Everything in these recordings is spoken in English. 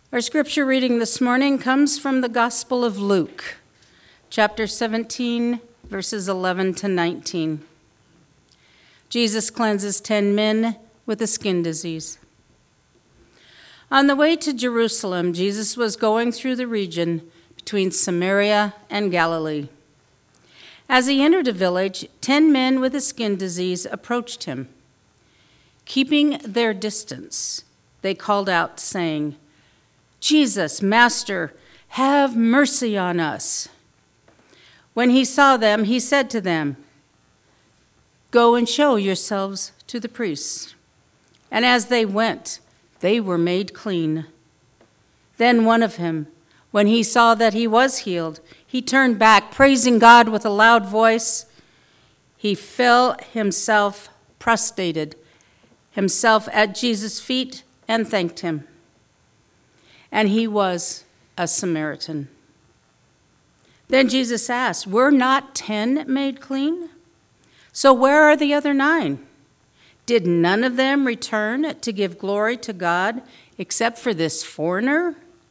Our scripture reading this morning comes from the Gospel of Luke, chapter 17, verses 11 to 19. Jesus cleanses 10 men with a skin disease. On the way to Jerusalem, Jesus was going through the region between Samaria and Galilee. As he entered a village, 10 men with a skin disease approached him. Keeping their distance, they called out, saying, "Jesus, Master, have mercy on us." When he saw them, he said to them, "Go and show yourselves to the priests." And as they went, they were made clean. Then one of them, when he saw that he was healed, he turned back, praising God with a loud voice. He fell himself, prostrated himself at Jesus' feet, and thanked him. And he was a Samaritan. Then Jesus asked, "Were not 10 made clean? So where are the other 9? Did none of them return to give glory to God except for this foreigner?"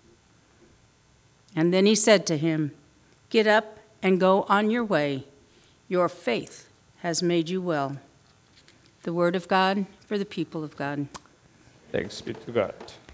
And then he said to him, "Get up and go on your way. Your faith has made you well." The word of God for the people of God. Thanks be to God.